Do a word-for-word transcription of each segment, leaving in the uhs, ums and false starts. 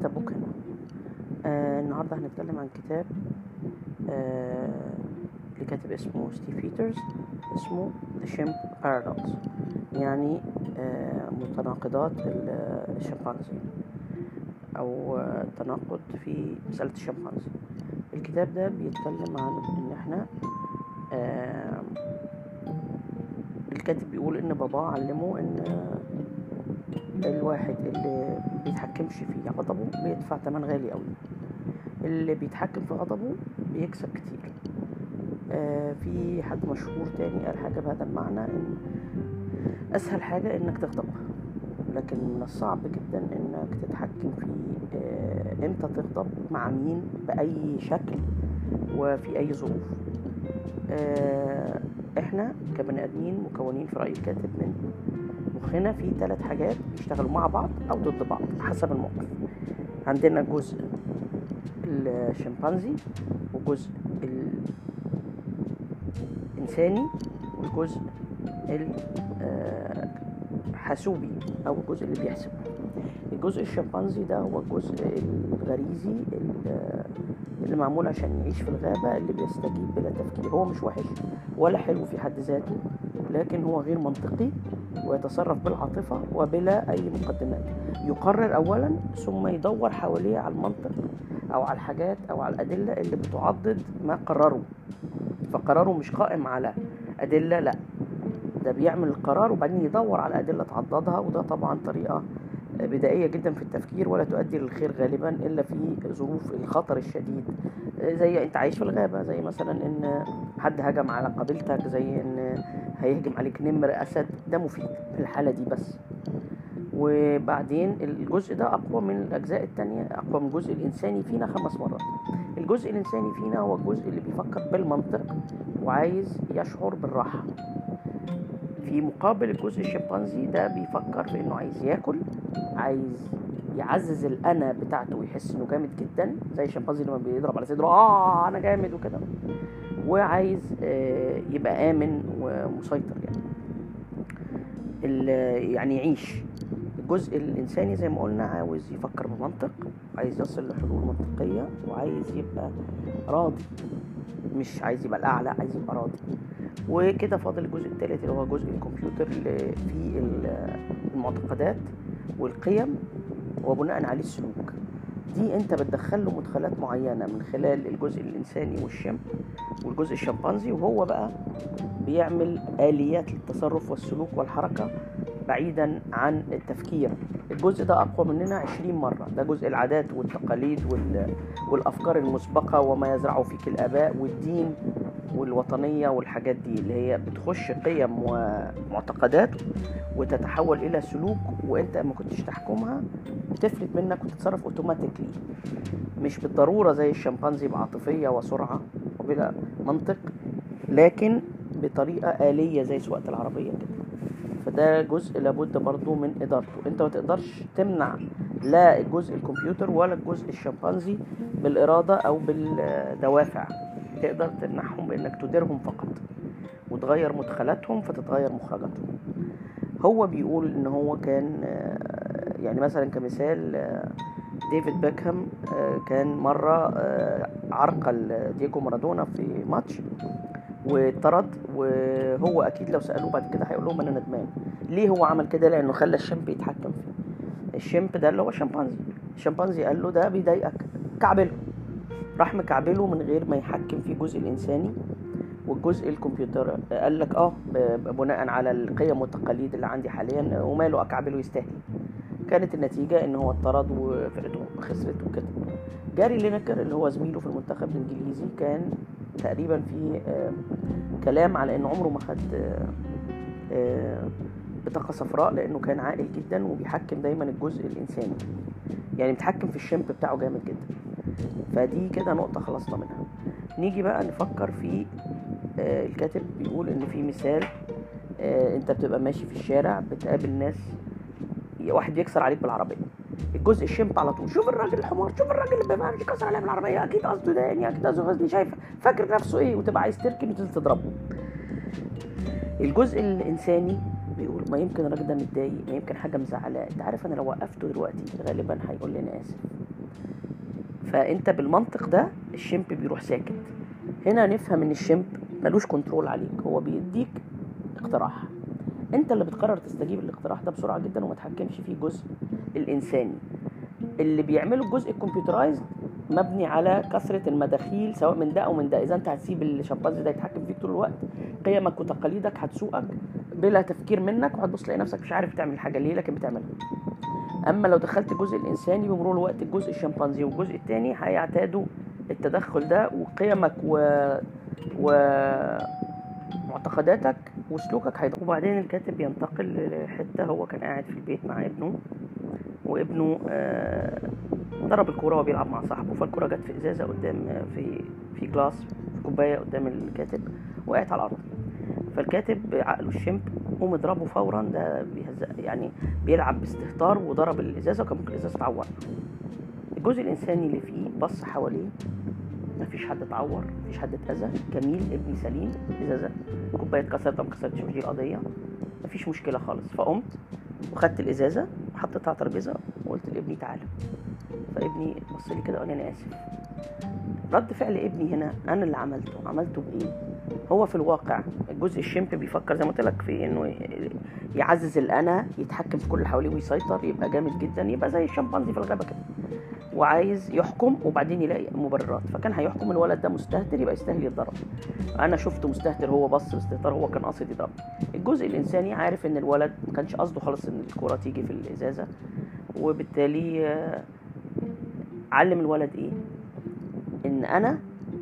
ميتا بوك هنا. آه النهارده هنتكلم عن كتاب آه لكاتب اسمه ستيف بيترز، اسمه The Chimp Paradox، يعني آه متناقضات الشمبانزي او آه تناقض في مسألة الشمبانزي. الكتاب ده بيتكلم عن ان احنا آه الكاتب بيقول ان باباه علمه ان الواحد اللي بيتحكمش في غضبه بيدفع ثمن غالي قوي، اللي بيتحكم في غضبه بيكسب كتير. آه في حد مشهور تاني قال حاجة بهذا المعنى، ان اسهل حاجة انك تغضب، لكن من الصعب جدا انك تتحكم في آه امتى تغضب، مع مين، باي شكل، وفي اي ظروف. آه احنا كبني ادمين مكونين في رأي الكاتب من مخنا في ثلاث حاجات بيشتغلوا مع بعض او ضد بعض حسب الموقف. عندنا الجزء الشمبانزي، وجزء الإنساني، والجزء الحاسوبي أو الجزء اللي بيحسب. الجزء الشمبانزي ده هو الجزء الغريزي اللي معمول عشان يعيش في الغابة، اللي بيستجيب بلا تفكير. هو مش وحش ولا حلو في حد ذاته، لكن هو غير منطقي ويتصرف بالعاطفة وبلا أي مقدمات. يقرر أولا ثم يدور حواليه على المنطق أو على الحاجات أو على الأدلة اللي بتعضد ما قرره. فقراره مش قائم على أدلة، لا، ده بيعمل القرار وبعدين يدور على أدلة تعضدها، وده طبعا طريقة بدائية جدا في التفكير ولا تؤدي للخير غالبا إلا في ظروف الخطر الشديد، زي أنت عايش في الغابة، زي مثلا إن حد هجم على قبيلتك، زي إن هيهجم عليك نمر، أسد. ده مفيد في الحالة دي بس. وبعدين الجزء ده أقوى من الأجزاء التانية، أقوى من الجزء الإنساني فينا خمس مرات. الجزء الإنساني فينا هو الجزء اللي بيفكر بالمنطق وعايز يشعر بالراحة، في مقابل الجزء الشمبانزي ده بيفكر في إنه عايز يأكل، عايز يعزز الأنا بتاعته ويحس إنه جامد جدا، زي الشمبانزي لما بيضرب على صدره آه أنا جامد وكده، وعايز آه يبقى آمن ومسيطر، يعني يعني يعيش. الجزء الإنساني زي ما قلنا عاوز يفكر بمنطق، عايز يصل لحلول منطقية، وعايز يبقى راضي، مش عايز يبقى الأعلى، عايز يبقى راضي. وكده فاضل الجزء الثالث اللي هو جزء الكمبيوتر، اللي فيه المعتقدات والقيم وبناء عليه السلوك. دي انت بتدخل له مدخلات معينة من خلال الجزء الإنساني والشم والجزء الشمبانزي، وهو بقى بيعمل آليات للتصرف والسلوك والحركة بعيدا عن التفكير. الجزء ده أقوى مننا عشرين مرة. ده جزء العادات والتقاليد والأفكار المسبقة وما يزرعه فيك الآباء والدين والوطنية والحاجات دي، اللي هي بتخش قيم ومعتقدات وتتحول إلى سلوك، وإنت ما كنتش تحكمها وتفلت منك وتتصرف أوتوماتيكلي، مش بالضرورة زي الشمبانزي بعاطفية وسرعة وبلا منطق، لكن بطريقة آلية زي سواقة العربية كده. فده جزء لابد برضو من إدارته. انت ما تقدرش تمنع لا الجزء الكمبيوتر ولا الجزء الشمبانزي بالإرادة أو بالدوافع، تقدر تمنعهم بأنك تديرهم فقط وتغير مدخلاتهم فتتغير مخرجاتهم. هو بيقول إن هو كان يعني مثلا كمثال ديفيد بيكهام كان مرة عرقل دييجو مارادونا في ماتش واتطرد، وهو اكيد لو سالوه بعد كده هيقول لهم انا ندمان. ليه هو عمل كده؟ لانه خلى الشمب يتحكم فيه. الشمب ده اللي هو شمبانزي، الشمبانزي قال له ده بيضايقك، كعبله، راح مكعبله من غير ما يحكم في الجزء الانساني. والجزء الكمبيوتر قال لك اه بناء على القيم والتقاليد اللي عندي حاليا وماله اكعبله يستاهل. كانت النتيجه ان هو اتطرد وفرقته خسرت وكده. جاري لينكر اللي هو زميله في المنتخب الانجليزي كان تقريبا في آه كلام على انه عمره ما خد آه آه بطاقة صفراء، لانه كان عاقل جدا وبيحكم دايما الجزء الانساني، يعني بيتحكم في الشمب بتاعه جامد جدا. فدي كده نقطة خلصنا منها. نيجي بقى نفكر في آه الكاتب بيقول ان في مثال، آه انت بتبقى ماشي في الشارع بتقابل ناس، واحد بيكسر عليك بالعربية، الجزء الشمب على طول شوف الراجل الحمار، شوف الراجل اللي بيبقى ماشي كسر عليه بالعربيه، اكيد قصده ده يعني، اكيد قصده غزني، شايفه فاكر نفسه ايه، وتبقى عايز تركن وتنزل تضربه. الجزء الانساني بيقول ما يمكن الراجل ده متضايق، ما يمكن حاجه مزعلاه، انت عارف انا لو وقفته دلوقتي غالبا هيقول لي انا اسف، فانت بالمنطق ده الشمب بيروح ساكت. هنا نفهم ان الشمب ملوش كنترول عليك، هو بيديك اقتراح، انت اللي بتقرر تستجيب للاقتراح ده بسرعه جدا وما تحكمش فيه الجزء الانساني. اللي بيعمله الجزء الكمبيوترايزد مبني على كثره المداخيل سواء من ده او من ده. اذا انت هتسيب الشمبانزي ده يتحكم فيك طول الوقت، قيمك وتقاليدك هتسوقك بلا تفكير منك، وهتبص تلاقي نفسك مش عارف تعمل حاجه ليه لكن بتعملها. اما لو دخلت الجزء الانساني بمرور الوقت الجزء الشمبانزي والجزء الثاني هيعتادوا التدخل ده، وقيمك و و معتقداتك وسلوكك هيضرب. وبعدين الكاتب ينتقل لحته هو كان قاعد في البيت مع ابنه، وابنه آه ضرب الكوره وهو بيلعب مع صاحبه، فالكوره جت في ازازه قدام في في جلاس في كوبايه قدام الكاتب وقعت على الارض. فالكاتب عقله الشمب قوم اضربه فورا، ده بيهزق يعني بيلعب باستهتار وضرب الازازه وكان ممكن الازازه تعور. الجزء الانساني اللي فيه بص حواليه، مفيش حد اتعور، مفيش حد اتاذى، جميل، ابني سليم، ازازه كوبايه اتكسرت ما اتكسرتش مش دي القضيه، مفيش مشكله خالص. فقمت وخدت الازازه وحطيتها على الترابيزه وقلت لابني تعالى. فابني بص لي كده وقال لي انا اسف. رد فعل ابني هنا انا اللي عملته عملته بايه؟ هو في الواقع الجزء الشمب بيفكر زي ما قلت لك في انه يعزز الانا، يتحكم في كل اللي حواليه ويسيطر، يبقى جامد جدا، يبقى زي الشمبانزي في الغابه كده، وعايز يحكم وبعدين يلاقي مبررات. فكان هيحكم الولد ده مستهتر يبقى يستاهل يتضرب، انا شفته مستهتر هو بص باستهتار هو كان قاصد يضرب. الجزء الانساني عارف ان الولد ما كانش قصده خالص ان الكوره تيجي في الازازه، وبالتالي علم الولد ايه؟ ان انا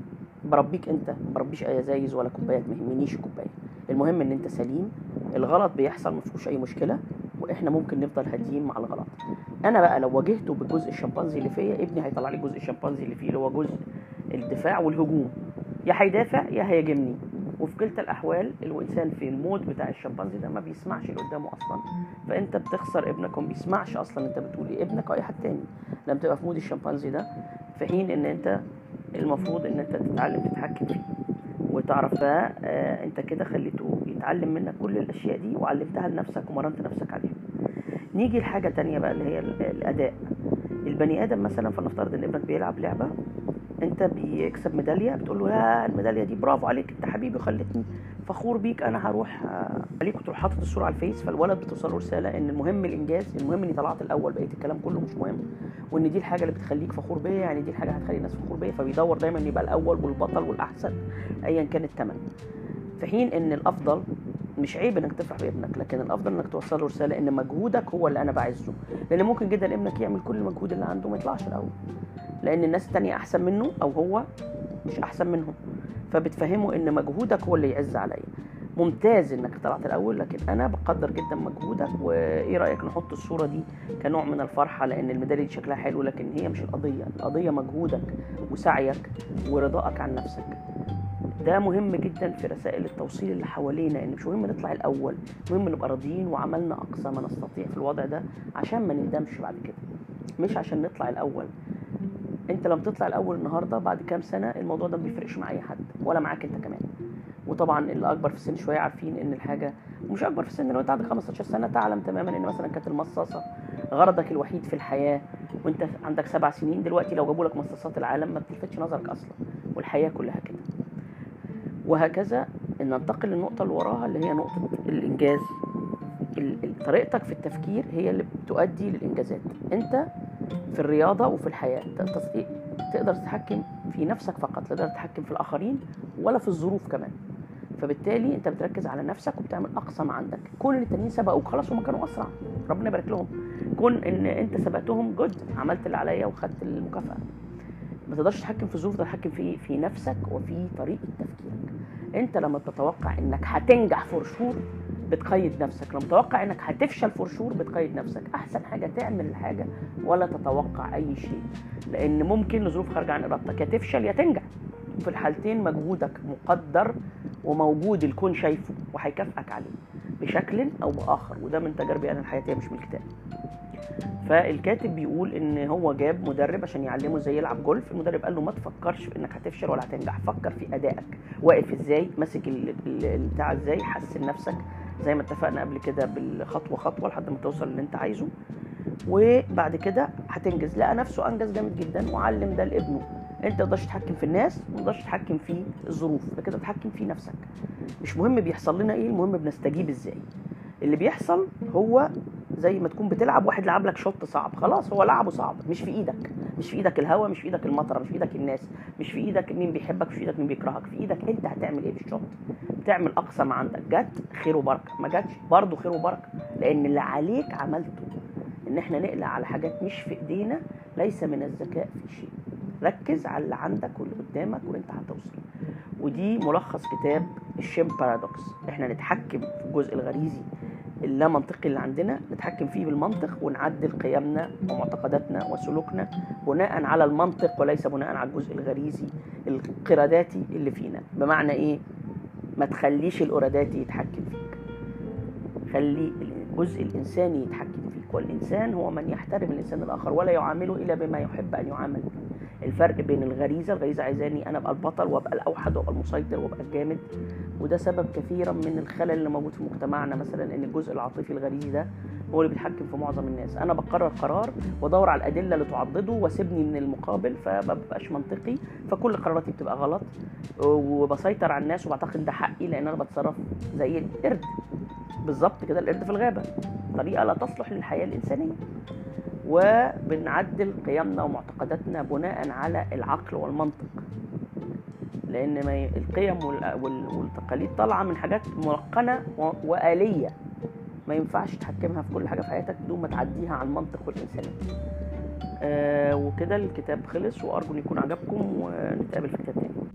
بربيك انت، ما بربيش اي ازايز ولا كوبايات، ما يهمنيش الكوبايه، المهم ان انت سليم، الغلط بيحصل ما فيهوش اي مشكله، واحنا ممكن نفضل هاديين مع الغلط. انا بقى لو واجهته بالجزء الشمبانزي اللي فيا، ابني هيطلع لي الجزء الشمبانزي اللي فيه اللي هو جزء الدفاع والهجوم، يا هيدافع يا هيهاجمني. وفي كلتا الاحوال الانسان في المود بتاع الشمبانزي ده ما بيسمعش اللي قدامه اصلا، فانت بتخسر ابنك وما بيسمعش اصلا انت بتقول ايه، ابنك او اي حد تاني لما تبقى في مود الشمبانزي ده، في حين ان انت المفروض ان انت تتعلم تتحكم فيه وتعرف ده. آه انت كده خليته يتعلم منك كل الاشياء دي وعلمتها لنفسك ومرنت نفسك عليها. نيجي لحاجه تانية بقى اللي هي الاداء. البني ادم مثلا فلنفترض ان ابنك بيلعب لعبه، انت بيكسب ميداليه، بتقول له يا الميداليه دي برافو عليك انت حبيبي خلتني فخور بيك، انا هروح عليك، وتروح حاطط الصوره على الفيس. فالولد بتوصل له رساله ان المهم الانجاز، المهم اني طلعت الاول، بقيه الكلام كله مش مهم، وان دي الحاجه اللي بتخليك فخور بيا، يعني دي الحاجه هتخلي الناس فخور بيا، فبيدور دايما يبقى الاول والبطل والاحسن ايا كان الثمن. في حين ان الافضل مش عيب انك تفرح بابنك، لكن الافضل انك توصل له رساله ان مجهودك هو اللي انا بعزه، لان ممكن جدا ابنك يعمل كل المجهود اللي عنده ما يطلعش الاول، لان الناس التانية احسن منه او هو مش احسن منهم، فبتفهمه ان مجهودك هو اللي يعز عليا. ممتاز انك طلعت الاول، لكن انا بقدر جدا مجهودك، وايه رايك نحط الصوره دي كنوع من الفرحه، لان الميداليه دي شكلها حلو، لكن هي مش القضيه، القضيه مجهودك وسعيك ورضائك عن نفسك. ده مهم جدا في رسائل التوصيل اللي حوالينا، ان مش مهم نطلع الاول، مهم نبقى راضيين وعملنا اقصى ما نستطيع في الوضع ده عشان ما نندمش بعد كده، مش عشان نطلع الاول. انت لما تطلع الاول النهارده بعد كام سنه الموضوع ده ما بيفرقش مع اي حد ولا معاك انت كمان. وطبعا اللي اكبر في السن شويه عارفين ان الحاجه، ومش اكبر في السن، لو انت عندك خمستاشر سنه تعلم تماما ان مثلا كانت المصاصه غرضك الوحيد في الحياه وانت عندك سبع سنين، دلوقتي لو جابوا لك مصاصات العالم ما بتلفتش نظرك اصلا، والحياه كلها كده. وهكذا ان ننتقل للنقطه اللي وراها اللي هي نقطه الانجاز. طريقتك في التفكير هي اللي بتؤدي للانجازات. انت في الرياضه وفي الحياه تقدر تتحكم في نفسك فقط، لا تقدر تتحكم في الاخرين ولا في الظروف كمان، فبالتالي انت بتركز على نفسك وبتعمل اقصى ما عندك. كون ان التانيين سبقوك خلاص هم كانوا اسرع، ربنا يبارك لهم، كون ان انت سبقتهم جد، عملت اللي عليا وخدت المكافاه. ما تقدرش تتحكم في الظروف، تتحكم في في نفسك وفي طريقه تفكيرك. انت لما تتوقع انك هتنجح فرشور بتقيد نفسك، لما تتوقع انك هتفشل فرشور بتقيد نفسك. احسن حاجه تعمل الحاجه ولا تتوقع اي شيء، لان ممكن لظروف خارجه عن ارادتك يا تفشل يا تنجح، في الحالتين مجهودك مقدر وموجود، الكون شايفه وهيكافئك عليه بشكل او باخر، وده من تجاربي انا الحياتيه مش من الكتاب. فالكاتب بيقول ان هو جاب مدرب عشان يعلمه ازاي يلعب جولف. المدرب قال له ما تفكرش في انك هتفشل ولا هتنجح، فكر في ادائك، واقف ازاي، ماسك البتاع ازاي، حسن نفسك زي ما اتفقنا قبل كده بالخطوه خطوه لحد ما توصل اللي انت عايزه. وبعد كده هتنجز. لقى نفسه انجز جامد جدا وعلم ده لابنه. انت ما تقدرش تتحكم في الناس وما تقدرش تتحكم في الظروف، لكن تتحكم في نفسك. مش مهم بيحصل لنا ايه، المهم بنستجيب ازاي. اللي بيحصل هو زي ما تكون بتلعب واحد لعب لك شوط صعب، خلاص هو لعبه صعب، مش في ايدك، مش في ايدك الهوا، مش في ايدك المطره، مش في ايدك الناس، مش في ايدك مين بيحبك، مش في ايدك مين بيكرهك، في ايدك انت هتعمل ايه في الشوط. تعمل اقصى ما عندك، جت خير وبركه، ما جاتش برضه خير وبركه، لان اللي عليك عملته. ان احنا نقلق على حاجات مش في ايدينا ليس من الذكاء في شيء. ركز على اللي عندك واللي قدامك وانت هتوصل. ودي ملخص كتاب الشيم بارادوكس. احنا نتحكم في الجزء الغريزي اللا منطقي اللي عندنا، نتحكم فيه بالمنطق ونعدل قيمنا ومعتقداتنا وسلوكنا بناء على المنطق وليس بناء على الجزء الغريزي القراداتي اللي فينا. بمعنى ايه؟ ما تخليش القراداتي يتحكم فيك، خلي الجزء الانساني يتحكم فيك. والانسان هو من يحترم الانسان الاخر ولا يعامله الا بما يحب ان يعامل. الفرق بين الغريزه، الغريزه عايزاني انا ابقى البطل وابقى الاوحد وابقى المسيطر وابقى الجامد، وده سبب كثيرا من الخلل اللي موجود في مجتمعنا. مثلا ان الجزء العاطفي الغريزي ده هو اللي بيتحكم في معظم الناس. انا بقرر قرار وادور على الادله اللي تعضده واسيبني من المقابل، فما ببقاش منطقي، فكل قراراتي بتبقى غلط، وبسيطر على الناس وبعتقد ده حقي لان انا بتصرف زي القرد بالظبط كده، القرد في الغابه، طريقه لا تصلح للحياه الانسانيه. وبنعدل قيمنا ومعتقداتنا بناء على العقل والمنطق، لان ما القيم والتقاليد طالعه من حاجات ملقنه وآلية، ما ينفعش تحكمها في كل حاجه في حياتك بدون ما تعديها على المنطق والانسانيه. آه وكده الكتاب خلص، وارجو ان يكون عجبكم، ونتقابل في كتاب تاني.